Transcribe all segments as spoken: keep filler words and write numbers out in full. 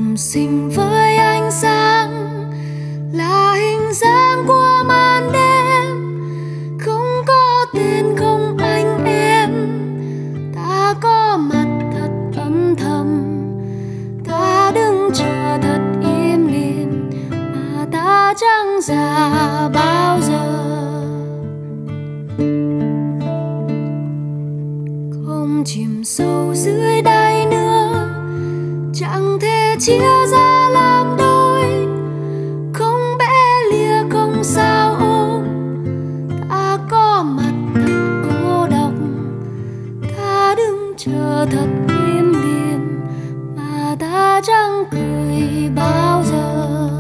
cùng sinh với ánh sáng, là hình dáng của màn đêm, không có tên không anh em. Ta có mặt thật âm thầm, ta đứng chờ thật im lìm, mà ta chẳng già bao giờ. Không chìm sâu dưới đáy nước, chẳng thể chia ra làm đôi, không bẽ lìa không sao ôm. Ta có mặt thật cô độc, ta đứng chờ thật im lìm, mà ta chẳng cười bao giờ.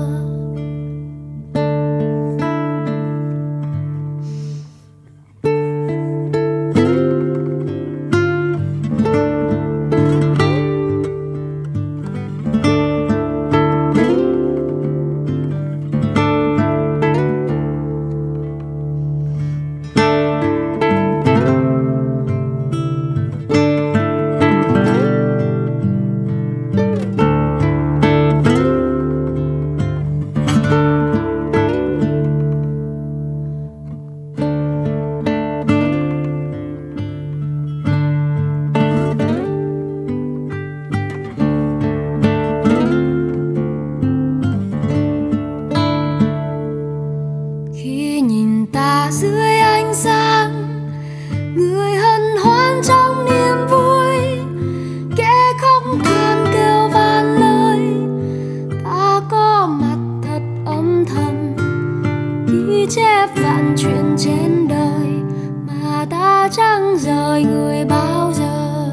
Dưới ánh sáng, người hân hoan trong niềm vui, kẻ khóc than kêu van lời. Ta có mặt thật âm thầm, ghi chép vạn chuyện trên đời, mà ta chẳng rời người bao giờ.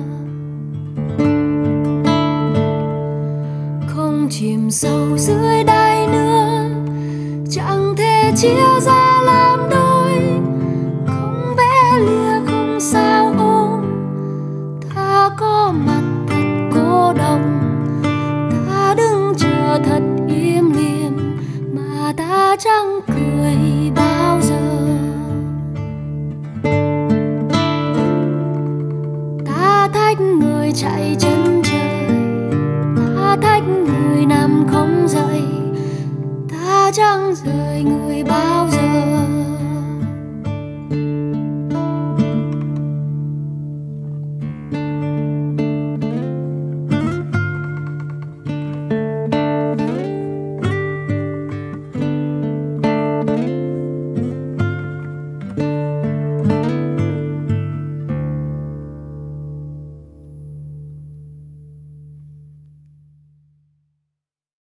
Không chìm sâu dưới đáy nước, chẳng thể chia ra làm đôi, không bẽ lìa không sao ôm. Ta có mặt thật cô độc, ta đứng chờ thật im lìm, mà ta chẳng cười bao giờ. Ta thách người chạy chân trời, ta thách người nằm không dậy, ta chẳng rời người bao giờ.